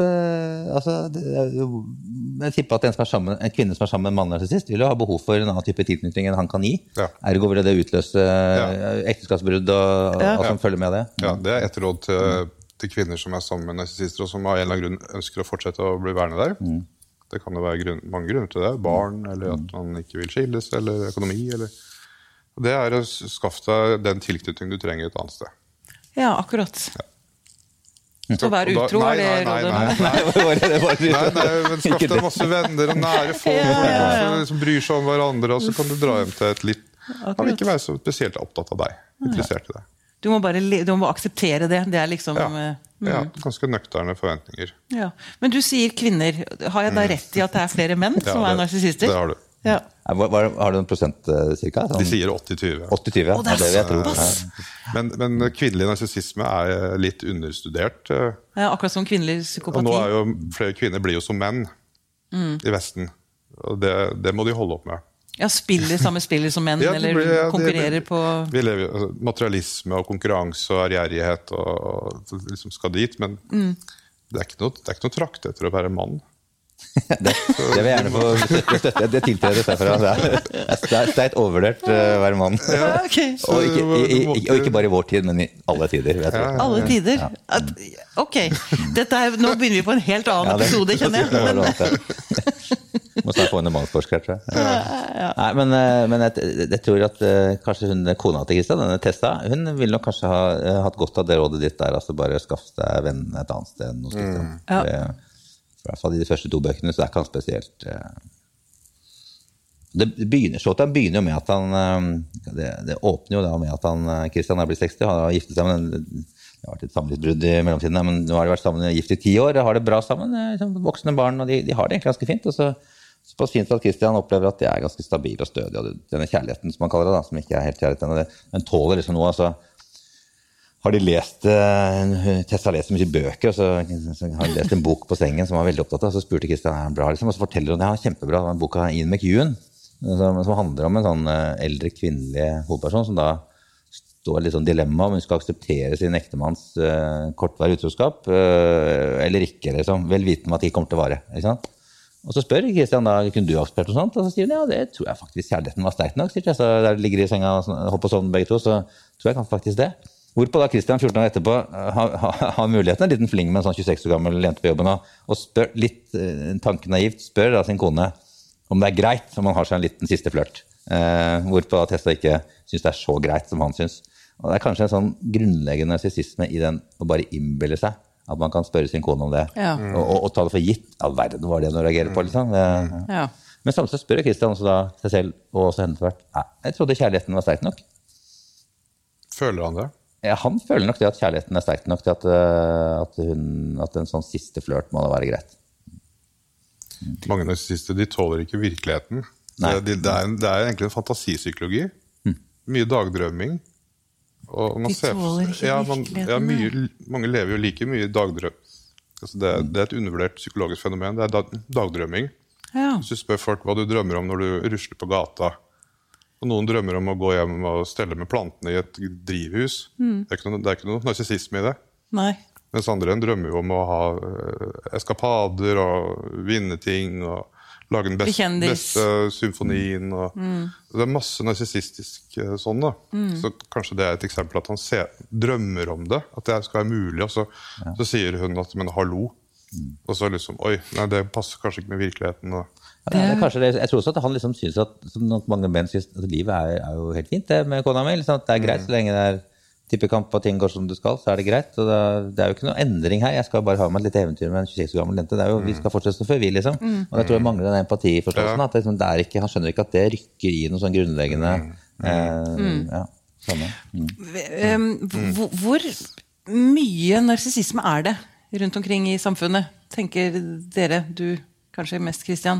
Jeg tipper at en kvinne som sammen med en mann narsissist vil jo ha behov for en annen type tilknytning enn han kan gi. Ergo vil det utløse ekteskapsbrudd og alt som følger med det. Ja, det et råd til kvinner som sammen med narsissister og som av en eller annen grunn ønsker å fortsette å bli værende der. Det kan jo være mange grunner til det. Barn, eller at man ikke vil skilles, eller økonomi, eller... Det å skaffe deg den tilknytning du trenger et annet sted. Ja, akkurat. Så vær utro, Nei, det rådet? men skaff deg masse venner og nære folk som bryr seg om hverandre, og så kan du dra hjem til et litt... Han vil ikke være så spesielt opptatt av deg, interessert i deg. Du må akseptere det, det liksom... Ja, ganske nøkterne forventninger. Ja. Men du sier kvinner, har jeg da rett i at det flere menn som narsissister? Det har du. Ja. Har du en prosent cirka? De sier 80-20. 80-20, ja. Det er såpass! Men kvinnelig narsissisme litt understudert. Ja, akkurat som kvinnelig psykopati. Og nå flere kvinner blir jo som menn i Vesten. Og det må de holde opp med. Ja, samme spiller som menn, eller konkurrerer på... Vi lever materialisme og konkurranse og ærgjerrighet og liksom skal dit, men det er ikke noe trakt etter å være mann. Det vil jeg gjerne få støtte. Det tiltredes derfra. Det er et overvurdert å være mann. Ja, okay. Og ikke bare i vår tid, men i alle tider. Alle tider? Ja. Ok, nå begynner vi på en helt annen episode, kjenner jeg. Må snart få en mannsforsker, tror jeg. Nei, men jeg tror at kanskje kona til Kristian, denne Tessa, hun vil nok kanskje ha hatt godt av det rådet ditt der, altså bare skaff deg venn et annet sted hos Kristian. I hvert fall i de første 2 bøkene, så det ikke han spesielt... Det begynner jo med at han... Det åpner jo da med at Kristian blitt 60, han har giftet seg med det har vært et samlivsbrudd i mellomtiden, men nå har de vært sammen gift i 10 år, har det bra sammen, voksne barn, og de har det egentlig ganske fint, og såpass fint at Kristian opplever at de ganske stabile og stødige, og denne kjærligheten som man kaller det da, som ikke helt kjærligheten, den tåler liksom noe, altså har de lest Tessa har lest mye bøker, og så har de lest en bok på sengen som var veldig opptatt av, så spurte Kristian, er den bra liksom? Og så forteller hun, kjempebra, den boka Ian McEwan, som handler om en sånn eldre kvinnelig hovedperson, som da står litt sånn dilemma om hun skal akseptere sin ektemanns kortvarig utroskap, eller ikke, liksom, vel vitende om at de kommer til å vare, ikke sant? Og så spør Kristian da, kunne du akseptert og sånt? Og så sier hun, det tror jeg faktisk kjærligheten var sterk nok, sier jeg, så der ligger de i senga og hopper og sovner begge to, så tror jeg faktisk det. Hvorpå da Kristian 14 år etterpå har muligheten, en liten fling med en sånn 26 år gammel jente på jobben, og spør litt tanken naivt, spør da sin kone om det greit, om han har seg en liten siste flørt. Hvorpå da Tessa ikke synes det så greit som han synes. Og det kanskje en sånn grunnleggende narsissisme i den å bare innbille seg at man kan spørre sin kone om det, og ta det for gitt. All verden var det å reagere på, liksom. Men samtidig spør Kristian også da seg selv, og også henne tvert, jeg trodde kjærligheten var sterk nok. Føler han det? Ja, han føler nok det at kjærligheten sterk nok til at en sånn siste flørt må da være greit. Mange narsissister, de tåler ikke virkeligheten. Det er egentlig en fantasipsykologi. Mye dagdrømming. Og man tåler ikke virkeligheten. Mange lever jo like mye dagdrøm. Altså det er et undervurdert psykologisk fenomen. Det er dagdrømming. Hvis du spør folk hva du drømmer om når du rusler på gata, og noen drømmer om å gå hjem og stelle med plantene i et drivhus. Det er ikke noe narsissisme i det. Nei. Mens andre drømmer jo om å ha eskapader og vinne ting og lage den beste symfonien. Og, det er masse narsissistisk sånn da. Så kanskje det er et eksempel at han drømmer om det, at det skal være mulig, og så sier hun at, men hallo. Og så liksom, oi, nei, det passer kanskje ikke med virkeligheten. Og det er kanskje det. Jeg tror også at han liksom synes at mange menn synes at livet er jo helt fint det med kona mi, liksom, at det er greit så lenge det er tippekamp og ting går som du skal, så er det greit, og det er jo ikke noe endring her, jeg skal bare ha med et litt eventyr med en 26 år gammel jente, det er jo, vi skal fortsette som før vi liksom, og jeg tror jeg mangler den empatiforståelsen, at det er ikke, han skjønner ikke at det rykker i noe sånn grunnleggende samme. Hvor mye narsissisme er det rundt omkring i samfunnet, tenker dere, du kanskje mest, Kristian?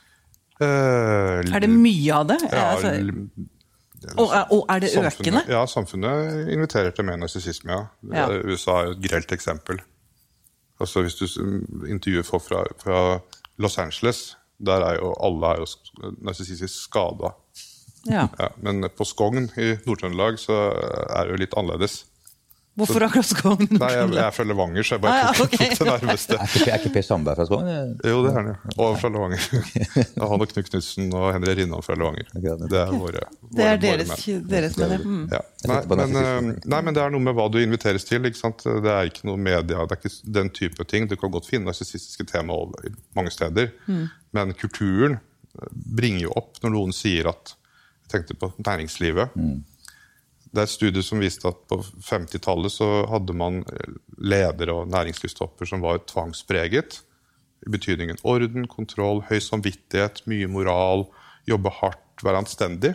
Er det mye av det? Og er det økende? Ja, samfunnet inviterer til mer narsissisme, ja. USA er et grelt eksempel. Altså hvis du intervjuer folk fra Los Angeles, der alle narsissistisk skadet. Ja, men på Skogn i Nord-Trøndelag så er det jo litt annerledes. Hvorfor akkurat Skogn? Nei, jeg følger Levanger, så jeg bare tok det nærmeste. Er ikke Per Sandberg fra Skogn? Jo, det er han, ja. Og fra Levanger. Han og Knut Knudsen og Henry Rinnan fra Levanger. Det er våre deres menn. Nei, men det er noe med hva du inviteres til, ikke sant? Det er ikke noe media, det er ikke den type ting. Du kan godt finne narsissistiske tema i mange steder, men kulturen bringer jo opp når noen sier at, jeg tenkte på næringslivet, Det et studie som viste at på 50-tallet så hadde man ledere og næringslivstopper som var tvangspreget, i betydningen orden, kontroll, høy samvittighet, mye moral, jobbe hardt, være anstendig.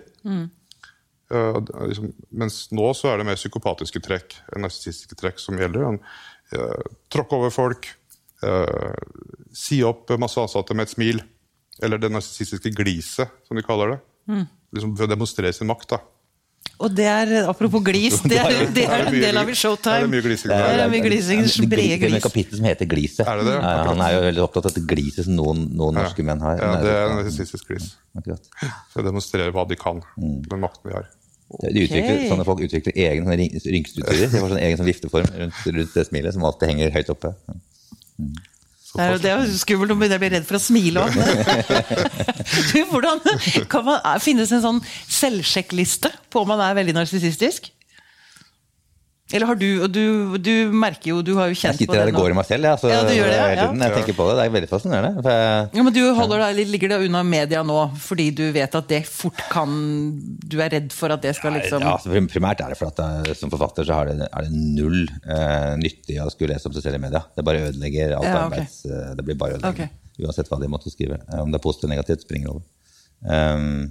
Mens nå så det mer psykopatiske trekk, narsissistiske trekk som gjelder. Tråkke over folk, si opp masse ansatte med et smil, eller det narsissistiske gliset, som de kaller det. Liksom for å demonstrere sin makt, da. Og det apropos glis, det en del av i Showtime. Det mye glising. Det mye glising, brede Det glis. et kapittel som heter Gliset. Det? Ja, han jo veldig opptatt av dette gliset som noen norske menn har. Ja, det narsissistisk glis. Akkurat. For å demonstrere hva de kan, den makten de har. Sånne folk utvikler egen rynkstrukturer. De får sånn egen sånn vifteform rundt det smilet som alltid henger høyt oppe. Det jo skummelt om jeg blir redd for å smile også. Hvordan kan finnes en sånn selvsjekkliste på om man veldig narsissistisk? Eller har du merker jo, du har jo kjent på det nå. Jeg sitter her og går i meg selv, Ja, du gjør det, ja. Jeg tenker på det, det veldig fascinerende. Ja, men du ligger deg unna media nå, fordi du vet at det fort kan, du redd for at det skal liksom... Ja, primært det for at som forfatter så er det null nyttig å skulle lese om seg selv i media. Det bare ødelegger alt arbeids... Det blir bare ødelegger. Uansett hva de måtte skrive. Om det positivt eller negativt, springer over.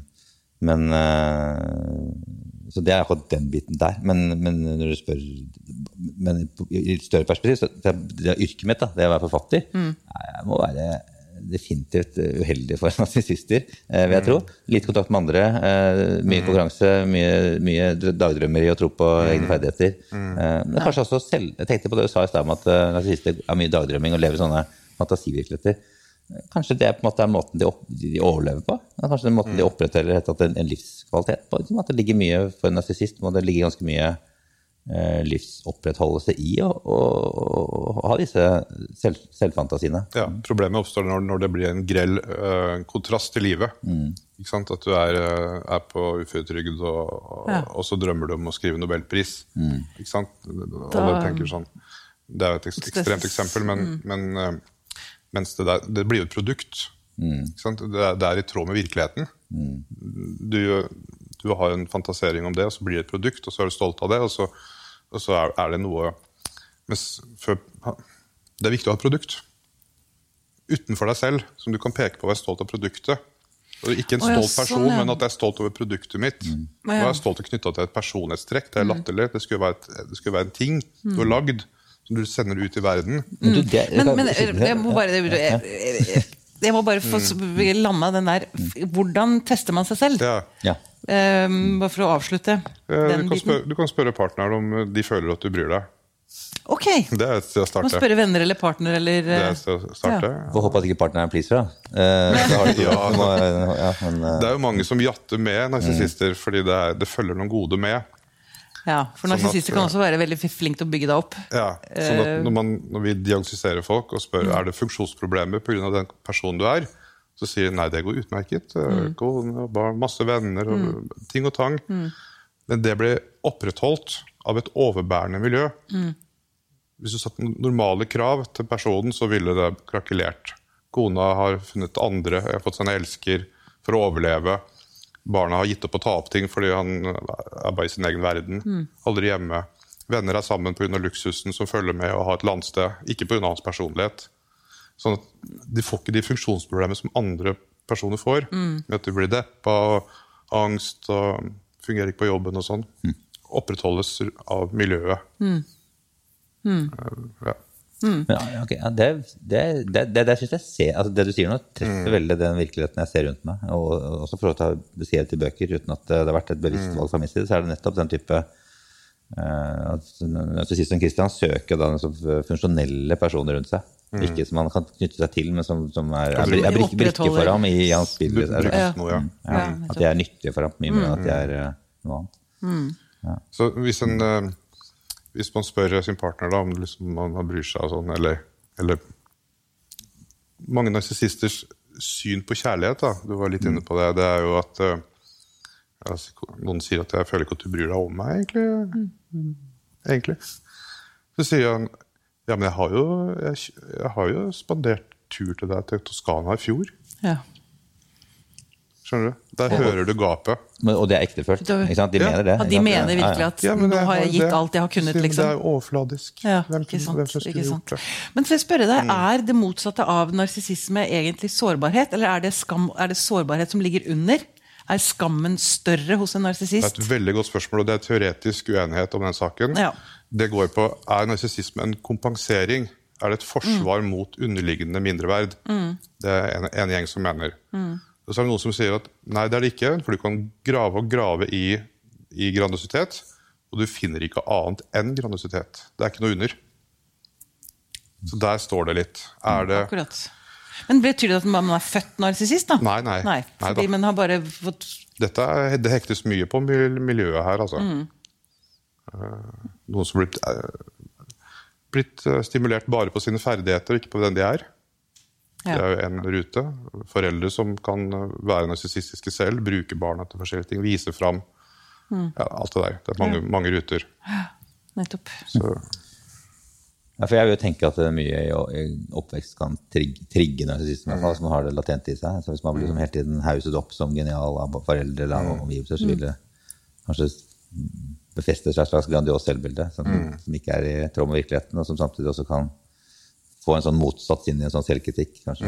Så det akkurat den biten der. Men når du spør i større perspektiv, så det yrket mitt, det å være forfatter, må være definitivt uheldig for narsissister, vil jeg tro. Litt kontakt med andre, mye konkurranse, mye dagdrømmer i å tro på egne ferdigheter. Men kanskje også selv, jeg tenkte på det du sa i stedet om at narsissister har mye dagdrømming og lever sånne fantasivirkeligheter. Kanskje det på en måte måten de overlever på. Kanskje den måten de opprettholder en livskvalitet på. At det ligger mye for en narsissist, må det ligge ganske mye livsopprettholdelse i å ha disse selvfantasiene. Ja, problemet oppstår når det blir en grell kontrast til livet. Ikke sant? At du på uføretrygd, og så drømmer du om å skrive Nobelpris. Ikke sant? Alle tenker sånn. Det et ekstremt eksempel, men mens det blir jo et produkt. Ikke sant? Det i tråd med virkeligheten. Du har en fantasering om det, og så blir det et produkt, og så du stolt av det, og så det noe... Det viktig å ha et produkt utenfor deg selv, som du kan peke på å være stolt av produktet. Og ikke en stolt person, men at jeg stolt over produktet mitt. Og jeg stolt og knyttet til et personlighetstrekk, det latterlig. Det skulle være en ting du har lagd, som du sender ut i verden. Men jeg må bare få landa den der. Hvordan tester man seg selv? Ja. Bare for å avslutte den biten. Du kan spørre partneren om de føler at du bryr deg. Ok, det et sted å starte. Må spørre venner eller partner eller... Det et sted å starte. Får håpe at ikke partneren pleaser, da. Det jo mange som jatter med narsissister, fordi det følger noen gode med. Ja, for narsissister kan også være veldig flink til å bygge deg opp. Ja, sånn at når vi diagnostiserer folk og spør det funksjonsproblemer på grunn av den personen du så sier de, nei, det går utmerket. Kone og barn, masse venner og ting og tang. Men det ble opprettholdt av et overbærende miljø. Hvis du satte normale krav til personen, så ville det krakelert. Kona har funnet andre, har fått seg en elsker for å overleve. Barna har gitt opp å ta opp ting fordi han bare i sin egen verden. Aldri hjemme. Venner sammen på grunn av luksusen som følger med å ha et landsted, ikke på grunn av hans personlighet. Sånn at de får ikke de funksjonsproblemer som andre personer får. Med at de blir deppa og angst og fungerer ikke på jobben og sånn. Opprettholdes av miljøet. Ja. Det synes jeg ser, altså det du sier nå treffer veldig den virkeligheten jeg ser rundt meg, og også for å beskrive til bøker uten at det har vært et bevisst valg fra min side, så det nettopp den type narsissisten Christian søker da funksjonelle personer rundt seg, ikke som man kan knytte seg til, men som brikker for ham i hans spill, at de nyttige for ham mye mer enn at de noe annet. Så hvis man spør sin partner da, om liksom man bryr seg og sånn, eller mange narsissisters syn på kjærlighet da, du var litt inne på det, det jo at noen sier at jeg føler ikke at du bryr deg om meg egentlig. Så sier han, ja, men jeg har jo spandert tur til deg til Toskana i fjor. Ja. Skjønner du? Der hører du gapet. Og det ektefølt, ikke sant? De mener det. Ja, de mener virkelig at nå har jeg gitt alt jeg har kunnet, liksom. Det overfladisk. Ja, Hvem ikke skulle sant. gjort det? Men for å spørre deg, er det motsatte av narsissisme egentlig sårbarhet, eller er det skam, er det sårbarhet som ligger under? Er skammen større hos en narsissist? Det er et veldig godt spørsmål, og det er teoretisk uenighet om den saken. Ja. Det går på, er narsissisme en kompensering? Er det et forsvar mot underliggende mindreverd? Det er en gjeng som mener. Og så er det noen som sier at nei, det er det ikke, for du kan grave og grave i grandiositet, og du finner ikke annet enn grandiositet. Det er ikke noe under. Så der står det litt. Er det... Akkurat. Men betyr det at man er født narsissist, da? Nei. Fordi man har bare fått... Det hektes mye på miljøet her, altså. Noen som blitt stimulert bare på sine ferdigheter, ikke på den de er. Det er jo en rute. Foreldre som kan være narsissistiske selv, bruke barna til forskjellige ting, vise fram alt det der. Det er mange ruter. Nettopp. Så... Ja, for jeg vil jo tenke at mye i oppvekst kan trigge narsissisme, hvis man har det latent i seg. Så hvis man blir hele tiden hauset opp som genial av foreldre eller omgivelser, så vil det kanskje befeste seg et slags grandios selvbilde, som ikke er i tråd med virkeligheten, og som samtidig også kan få en sånn motsats inn i en sånn selvkritikk, kanskje.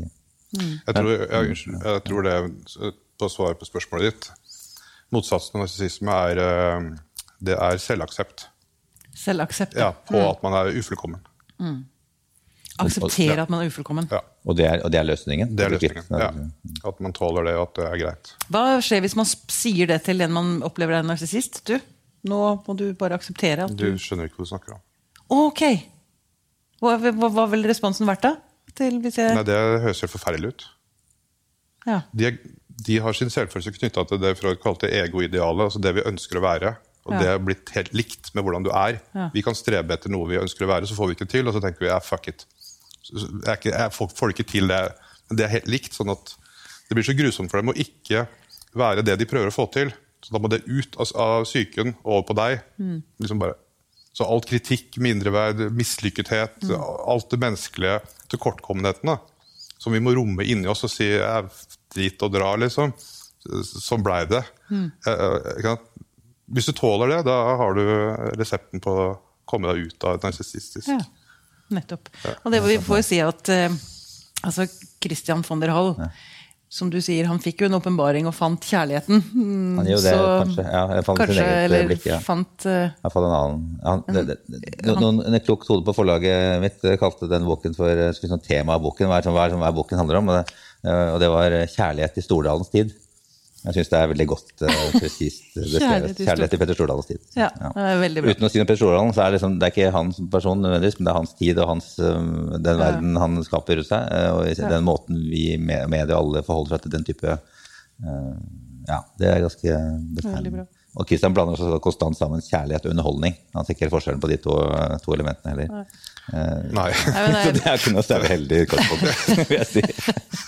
Jeg tror det, på svar på spørsmålet ditt, motsatsen av narsissisme det er selvaksept. Selvaksept. Ja, på at man er ufullkommen. Akseptere at man er ufullkommen. Ja. Og det er løsningen? Det er løsningen, ja. At man tåler det, at det er greit. Hva skjer hvis man sier det til en man opplever er en narsissist? Du, nå må du bare akseptere at du skjønner ikke hva du snakker om. Ok. Hva vil responsen vært da? Nei, det høres helt forferdelig ut. Ja. De har sin selvfølelse knyttet til det Freud kalte egoidealet, altså det vi ønsker å være. Og det er blitt helt likt med hvordan du er. Vi kan strebe etter noe vi ønsker å være, så får vi ikke til, og så tenker vi, fuck it. Jeg får ikke til det. Men det er helt likt, sånn at det blir så grusomt for dem å ikke være det de prøver å få til. Så da må det ut av psyken over på deg. Liksom bare. Så alt kritikk, mindreverd, mislykkethet, alt det menneskelige, tilkortkommenhetene, som vi må romme inni oss og si, drit og dra, liksom. Sånn ble det. Hvis du tåler det, da har du resepten på å komme deg ut av et narsissistisk. Ja, nettopp. Og det vi får si at altså Christian von der Hall, som du sier, han fikk jo en åpenbaring og fant kjærligheten. Han gjør det, kanskje. Ja, jeg fant kanskje, eller blikk, ja. Fant... Jeg fant en annen. En klok hode på forlaget mitt kalte den boken for sånn tema av boken, hva boken handler om, og det var kjærlighet i Stordalens tid. Jeg synes det er veldig godt, presist beskrevet. Kjærlighet i Petter Stordalens tid. Ja, det er veldig bra. Uten å si noe Petter Stordalen, så er det ikke hans person nødvendigvis, men det er hans tid og den verden han skaper rundt seg, og den måten vi med det alle forholder seg til den type, det er ganske betegnende. Og Christian blander også konstant sammen kjærlighet og underholdning. Han ser ikke helt forskjellen på de to elementene heller. Nei. Så det er ikke noe særlig heldig kostpunkt, vil jeg si.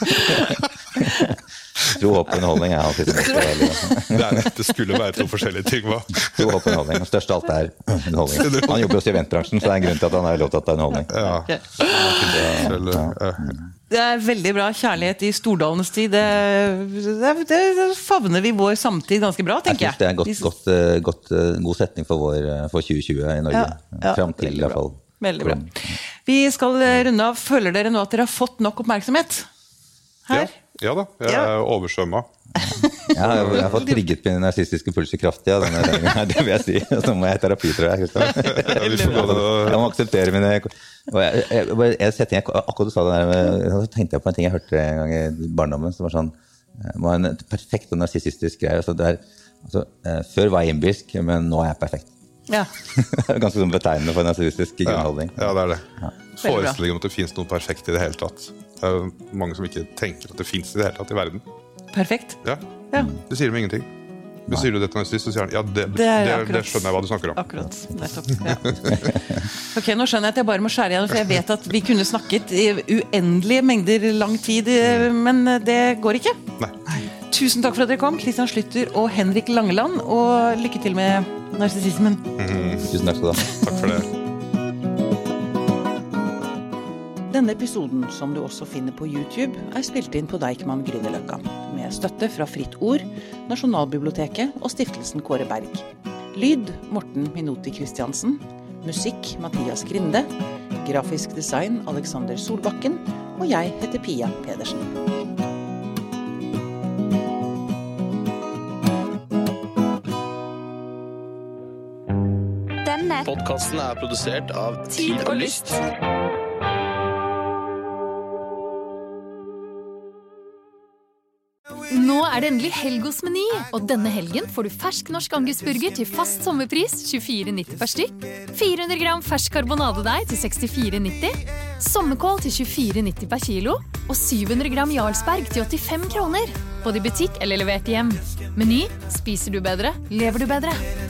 Tro, håp og underholdning er alltid det skulle være to forskjellige ting, hva? Tro, håp og underholdning. Det største av alt er underholdning. Han jobber også i eventbransjen, så det er en grunn til at han er lov til at det er underholdning. Det er veldig bra. Kjærlighet i Stordalens tid, det favner vi vår samtid ganske bra, tenker jeg. Jeg synes det er en god setning for 2020 i Norge. Frem til i hvert fall. Veldig bra. Vi skal runde av. Føler dere nå at dere har fått nok oppmerksomhet? Her? Ja da, jeg er oversvømmet. Jeg har fått trigget mine narsistiske pulser kraftig, det vil jeg si. Så må jeg i terapi, tror jeg, Kristian. Jeg må akseptere mine... Akkurat du sa det der, så tenkte jeg på en ting jeg hørte en gang i barndommen, som var sånn, det var en perfekt og narsissistisk greie. Før var jeg innbilsk, men nå er jeg perfekt. Ja. Det er ganske betegnende for en narsissistisk grunnholdning. Ja, det er det. Forestillingen om at det finnes noe perfekt i det hele tatt. Det er jo mange som ikke tenker at det finnes i det hele tatt i verden. Perfekt? Ja. Det sier dem ingenting. Hvis sier du det til narsissist, så sier han, det skjønner jeg hva du snakker om. Akkurat, nettopp. Ja. Ok, nå skjønner jeg at jeg bare må skjære igjen, for jeg vet at vi kunne snakket i uendelige mengder lang tid, men det går ikke. Nei. Tusen takk for at dere kom, Christian Schlytter og Henrik Langeland, og lykke til med narsissismen. Tusen takk skal du ha. Takk for det. Denne episoden, som du også finner på YouTube, spilt inn på Deichman Grünerløkka, med støtte fra Fritt Ord, Nasjonalbiblioteket og Stiftelsen Kåre Berg. Lyd Morten Minuti Christiansen, musikk Mathias Grinde, grafisk design Alexander Solbakken, og jeg heter Pia Pedersen. Denne podcasten produsert av Tid og Lyst. Nå det endelig helg hos Meny, og denne helgen får du fersk norsk angusburger til fast sommerpris 24,90 per stykk, 400 gram fersk karbonadedeig til 64,90, sommerkål til 24,90 per kilo, og 700 gram Jarlsberg til 85 kroner, både i butikk eller levert hjem. Meny, spiser du bedre, lever du bedre.